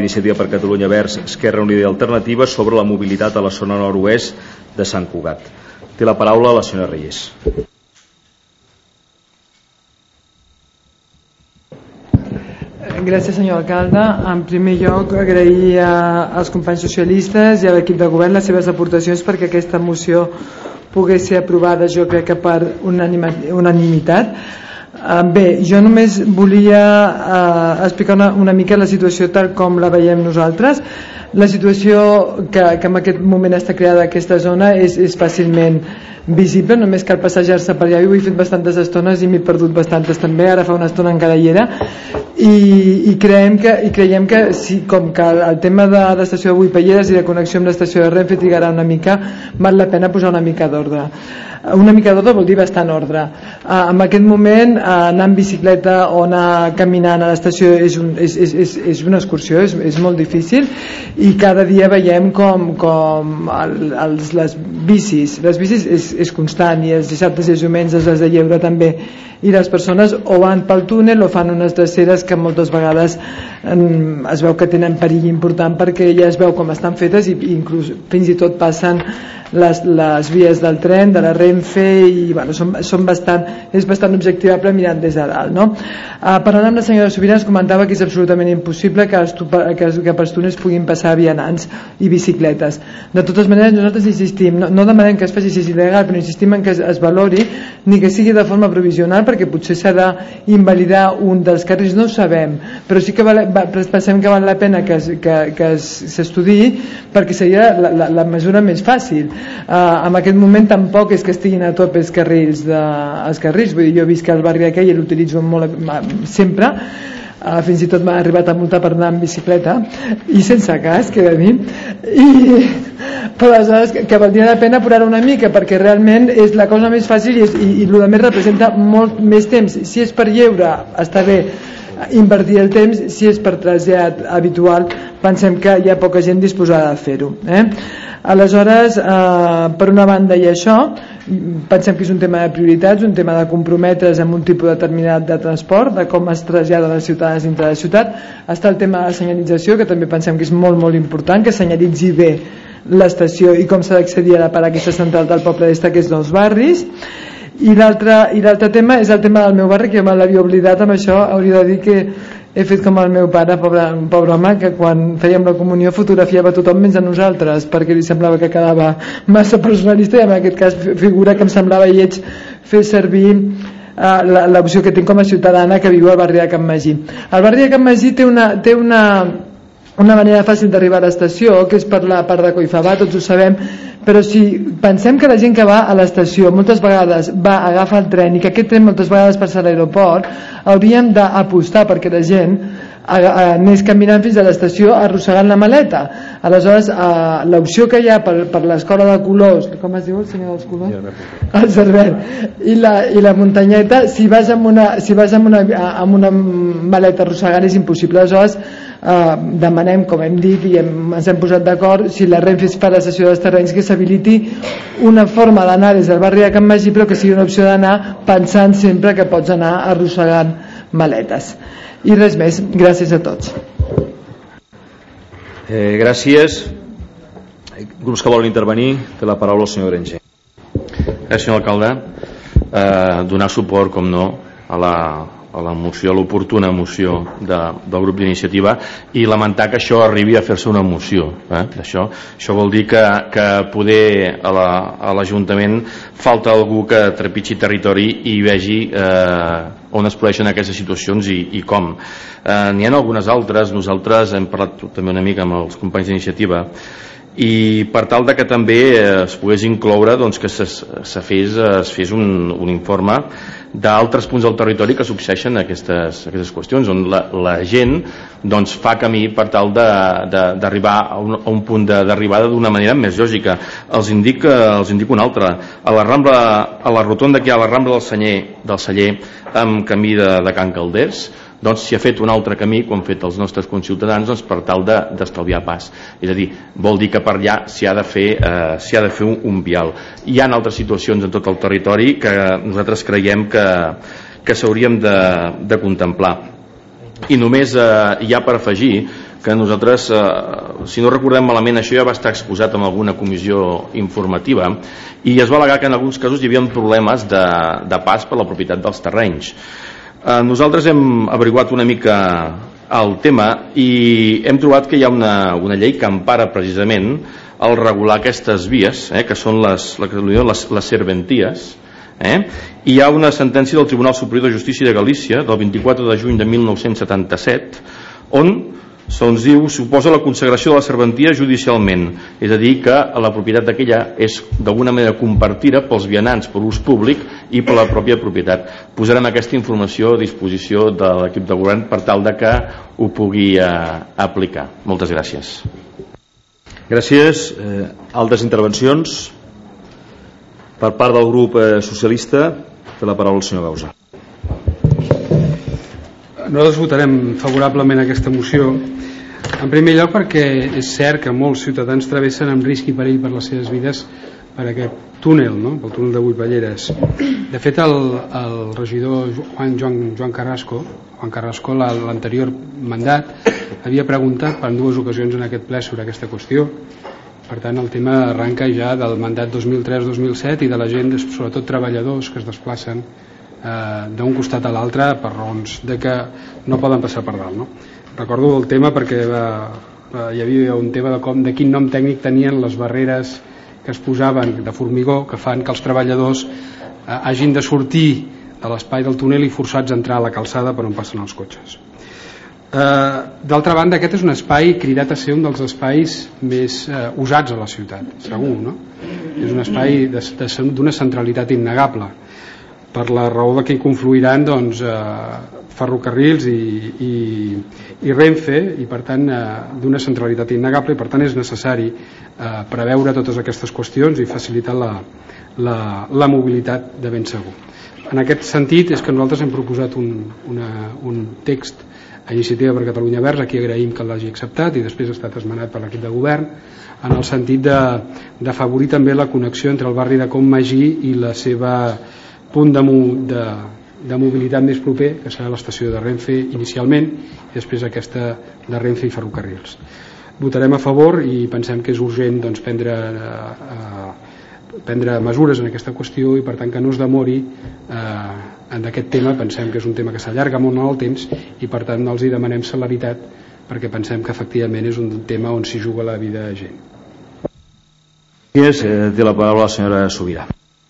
d'Iniciativa per Catalunya Verds, Esquerra Unida i Alternativa sobre la mobilitat a la zona nord-oest de Sant Cugat. Té la paraula la senyora Reyes. Gràcies, senyor alcalde. En primer lloc, agrair als companys socialistes i a l'equip de govern les seves aportacions perquè aquesta moció pogués ser aprovada, jo crec que per unanimitat. Bé, jo només volia explicar una mica la situació tal com la veiem nosaltres. La situació que en aquest moment està creada a aquesta zona és fàcilment visible, només cal passejar-se per allà. Jo ho he fet bastantes estones i m'he perdut bastantes també, ara fa una estona encara hi era, i creiem que sí, com que el tema de l'estació de Buipalleres i de connexió amb l'estació de Renfe trigarà una mica, val la pena posar una mica d'ordre. Una mica d'ordre vol dir bastant ordre. En aquest moment anar en bicicleta o anar caminant a l'estació és una excursió, és molt difícil, i cada dia veiem com les bicis és constant, i els dissabtes i els diumenges les de lleure també, i les persones o van pel túnel o fan unes dreceres que moltes vegades es veu que tenen perill important perquè ja es veu com estan fetes, i inclús fins i tot passen les vies del tren, de la Renfe, i bueno, és bastant objectivable mirant des de dalt, no? Parlant amb la senyora Sobirà ens comentava que és absolutament impossible que pels túnels puguin passar vianants i bicicletes. De totes maneres, nosaltres insistim, no demanem que es faci si és il·legal, però insistim en que es valori, ni que sigui de forma provisional, perquè potser s'ha d'invalidar un dels carrils, no ho sabem, però sí que pensem que val la pena que s'estudiï, perquè seria la mesura més fàcil. En aquest moment tampoc és que estiguin a tope els carrils, vull dir, jo visc al barri aquell i l'utilitzo molt sempre, fins i tot m'ha arribat a multar per anar en bicicleta i sense casc, he de dir, però aleshores que valdria la pena apurar una mica, perquè realment és la cosa més fàcil i el més representa molt més temps. Si és per lleure està bé invertir el temps, si és per trasllat habitual pensem que hi ha poca gent disposada a fer-ho. Aleshores, per una banda hi ha això, pensem que és un tema de prioritats, un tema de comprometre's amb un tipus determinat de transport, de com es trasllada les ciutadans dintre de la ciutat. Està el tema de la senyalització, que també pensem que és molt molt important, que senyalitzi bé l'estació i com s'ha d'accedir a la part aquesta central del poble d'Esta, que és dels barris. I l'altre tema és el tema del meu barri, que me l'havia oblidat. Amb això hauria de dir que he fet com el meu pare, pobre home, que quan fèiem la comunió fotografiava tothom menys a nosaltres, perquè li semblava que quedava massa personalista, i en aquest cas figura que em semblava lleig fer servir l'opció que tinc com a ciutadana que viu al barri de Can Magí. El barri de Can Magí té una manera fàcil d'arribar a l'estació, que és per la part de Collfabà, tots ho sabem, però si pensem que la gent que va a l'estació moltes vegades agafa el tren, i que aquest tren moltes vegades passa a l'aeroport, hauríem d'apostar perquè la gent anés caminant fins a l'estació arrossegant la maleta. Aleshores, l'opció que hi ha per l'escola de colors, com es diu el senyor dels colors? El Cervert, i la muntanyeta, si vas amb una maleta arrossegant és impossible. Aleshores demanem, com hem dit i ens hem posat d'acord, si la Renfe fa la cessió dels terrenys, que s'habiliti una forma d'anar des del barri de Can Magí, però que sigui una opció d'anar pensant sempre que pots anar arrossegant maletes. I res més, gràcies a tots. Gràcies. Grups que volen intervenir, té la paraula el senyor Granger. Gràcies, senyor alcalde. Donar suport, com no, a la moció, a l'oportuna moció del grup d'iniciativa, i lamentar que això arribi a fer-se una moció. Això vol dir que poder a l'Ajuntament falta algú que trepitgi territori i vegi on es produeixen aquestes situacions i com. N'hi ha algunes altres, nosaltres hem parlat també una mica amb els companys d'iniciativa, i per tal de que també es pogués incloure, doncs, que es fes un informe d'altres punts del territori que succeeixen aquestes qüestions, on la gent doncs, fa camí per tal d'arribar a un punt d'arribada d'una manera més lògica. Els indico una altra. A la rotonda que hi ha a la Rambla del Celler amb camí de Can Calders, doncs s'hi ha fet un altre camí, com han fet els nostres conciutadans, doncs, per tal d'estalviar pas. És a dir, vol dir que per allà s'hi ha de fer un vial. Hi ha altres situacions en tot el territori que nosaltres creiem que s'haurien de contemplar. I només ja per afegir que nosaltres, si no recordem malament, això ja va estar exposat en alguna comissió informativa i es va al·legar que en alguns casos hi havia problemes de pas per la propietat dels terrenys. Nosaltres hem averiguat una mica el tema i hem trobat que hi ha una llei que empara precisament el regular aquestes vies, que són les serventies. Hi ha una sentència del Tribunal Superior de Justícia de Galícia del 24 de juny de 1977 on se'ns diu suposa la consagració de la serventia judicialment, és a dir que la propietat d'aquella és d'alguna manera compartida pels vianants per ús públic i per la pròpia propietat. Posarem aquesta informació a disposició de l'equip de govern per tal de que ho pugui aplicar. Moltes gràcies. Gràcies. Altres intervencions? Per part del grup socialista té la paraula el senyor Bausa. Nosaltres votarem favorablement aquesta moció, en primer lloc perquè és cert que molts ciutadans travessen amb risc i perill per les seves vides per aquest túnel, pel túnel de Vuitballeres. De fet, el regidor Joan Carrasco, l'anterior mandat, havia preguntat per 2 ocasions en aquest ple sobre aquesta qüestió. Per tant, el tema arranca ja del mandat 2003-2007 i de la gent, sobretot treballadors que es desplacen d'un costat a l'altre per raons de que no poden passar per dalt. Recordo el tema perquè hi havia un tema de quin nom tècnic tenien les barreres que es posaven de formigó que fan que els treballadors hagin de sortir de l'espai del túnel i forçats a entrar a la calçada per on passen els cotxes. D'altra banda, aquest és un espai cridat a ser un dels espais més usats a la ciutat, segur, no? És un espai d'una centralitat innegable per la raó que hi confluiran ferrocarrils i Renfe i per tant d'una centralitat innegable i per tant és necessari preveure totes aquestes qüestions i facilitar la mobilitat de ben segur. En aquest sentit és que nosaltres hem proposat un text a Iniciativa per Catalunya Verds, a qui agraïm que l'hagi acceptat i després ha estat esmenat per l'equip de govern, en el sentit d'afavorir també la connexió entre el barri de Com Magí i la seva punt de mobilitat més proper, que serà l'estació de Renfe inicialment i després aquesta de Renfe i ferrocarrils. Votarem a favor i pensem que és urgent prendre mesures en aquesta qüestió i per tant que no es demori en aquest tema. Pensem que és un tema que s'allarga molt en el temps i per tant els hi demanem celeritat perquè pensem que efectivament és un tema on s'hi juga la vida de gent. Té la paraula la senyora Subirà.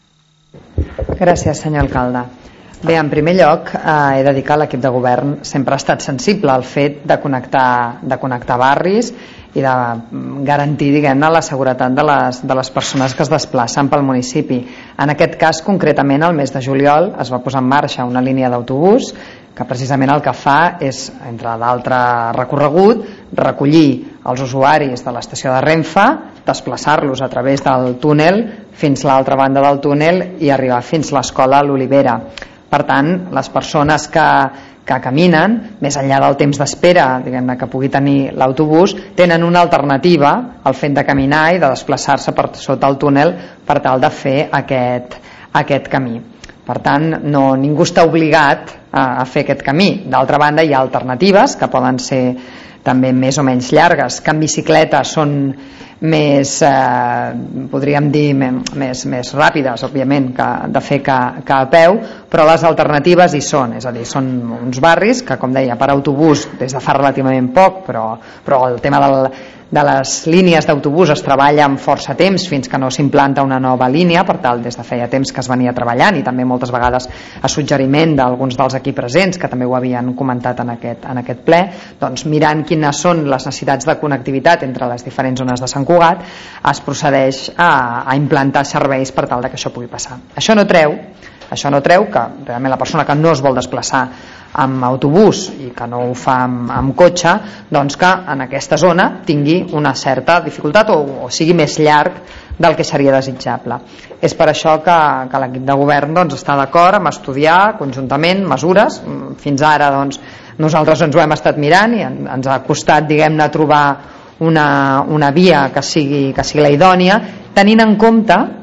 Gràcies, senyor alcalde. Bé, en primer lloc he de dir que l'equip de govern sempre ha estat sensible al fet de connectar barris i de garantir, diguem-ne, la seguretat de les persones que es desplacen pel municipi. En aquest cas, concretament, el mes de juliol es va posar en marxa una línia d'autobús que precisament el que fa és, entre d'altre recorregut, recollir els usuaris de l'estació de Renfe, desplaçar-los a través del túnel fins a l'altra banda del túnel i arribar fins a l'escola a l'Olivera. Per tant, les persones que caminen, més enllà del temps d'espera, diguem-ne, que pugui tenir l'autobús, tenen una alternativa al fet de caminar i de desplaçar-se per sota el túnel per tal de fer aquest camí. Per tant, ningú està obligat a fer aquest camí. D'altra banda, hi ha alternatives que poden ser també més o menys llargues, que en bicicleta són més, podríem dir, més ràpides, òbviament, de fer que a peu, però les alternatives hi són, és a dir, són uns barris que, com deia, per autobús des de fa relativament poc, però el tema de les línies d'autobús es treballa amb força temps fins que no s'implanta una nova línia, per tal, des de feia temps que es venia treballant i també moltes vegades a suggeriment d'alguns dels aquí presents que també ho havien comentat en aquest ple, doncs mirant quines són les necessitats de connectivitat entre les diferents zones de Sant Cugat, es procedeix a implantar serveis per tal que això pugui passar. Això no treu que realment la persona que no es vol desplaçar amb autobús i que no ho fa amb cotxe, doncs que en aquesta zona tingui una certa dificultat o sigui més llarg del que seria desitjable. És per això que l'equip de govern està d'acord amb estudiar conjuntament mesures. Fins ara nosaltres ens ho hem estat mirant i ens ha costat, diguem-ne, trobar una via que sigui la idònia, tenint en compte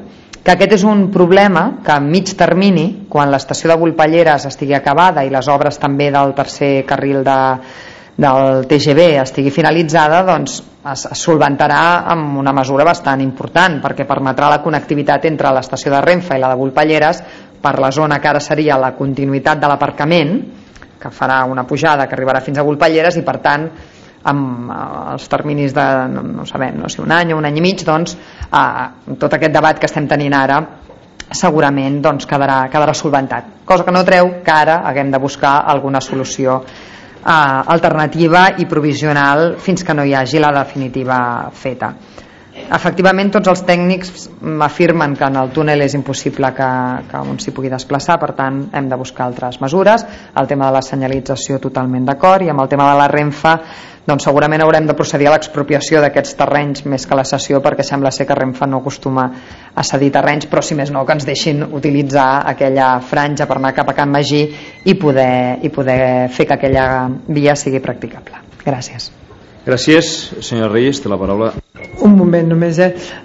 que aquest és un problema que a mig termini, quan l'estació de Volpelleres estigui acabada i les obres també del tercer carril del TGV estigui finalitzada, doncs es solventarà amb una mesura bastant important, perquè permetrà la connectivitat entre l'estació de Renfe i la de Volpelleres per la zona que ara seria la continuïtat de l'aparcament, que farà una pujada que arribarà fins a Volpelleres, i per tant amb els terminis de no sabem, no sé, un any o un any i mig, doncs tot aquest debat que estem tenint ara segurament doncs quedarà solventat, cosa que no treu que ara haguem de buscar alguna solució alternativa i provisional fins que no hi hagi la definitiva feta. Efectivament, tots els tècnics afirmen que en el túnel és impossible que un s'hi pugui desplaçar, per tant hem de buscar altres mesures. El tema de la senyalització totalment d'acord, i amb el tema de la Renfe doncs segurament haurem de procedir a l'expropiació d'aquests terrenys més que la cessió, perquè sembla ser que Renfe no acostuma a cedir terrenys, però si més no que ens deixin utilitzar aquella franja per anar cap a Can Magí i poder fer que aquella via sigui practicable. Gràcies. Gràcies, senyora Reyes, té la paraula. Un moment només,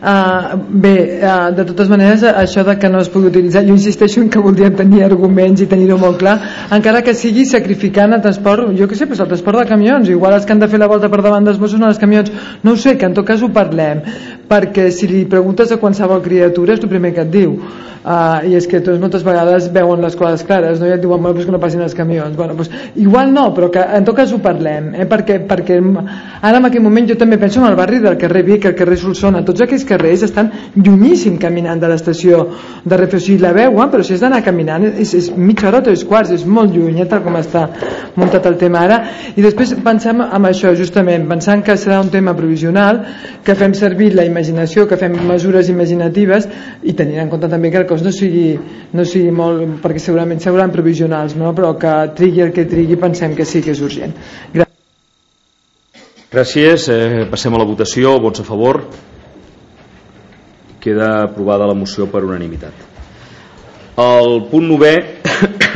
de totes maneres, això de que no es pugui utilitzar, jo insisteixo en que voldríem tenir arguments i tenir-ho molt clar, encara que sigui sacrificant el transport, jo què sé, el transport de camions, igual els que han de fer la volta per davant dels Mossos no els camions, no ho sé, que en tot cas ho parlem, perquè si li preguntes a qualsevol criatura és el primer que et diu, i és que tots moltes vegades veuen les coses clares, no? I et diuen, bueno, que no passin els camions, bueno, doncs, igual no, però que en tot cas ho parlem, perquè ara en aquell moment jo també penso en el barri del carrer Vic, el carrer Solsona, tots aquells carrers estan llunyíssim caminant de l'estació de Renfe, o sigui, la veuen, però si has d'anar caminant és mitja hora o 3/4, és molt lluny, tal com està muntat el tema ara. I després pensem en això, justament, pensant que serà un tema provisional, que fem servir la imaginació, que fem mesures imaginatives, i tenint en compte també que el cos no sigui molt, perquè segurament seran provisionals, no? Però que trigui el que trigui, pensem que sí que és urgent. Gràcies. Passem a la votació. Vots a favor. Queda aprovada la moció per unanimitat. El punt 9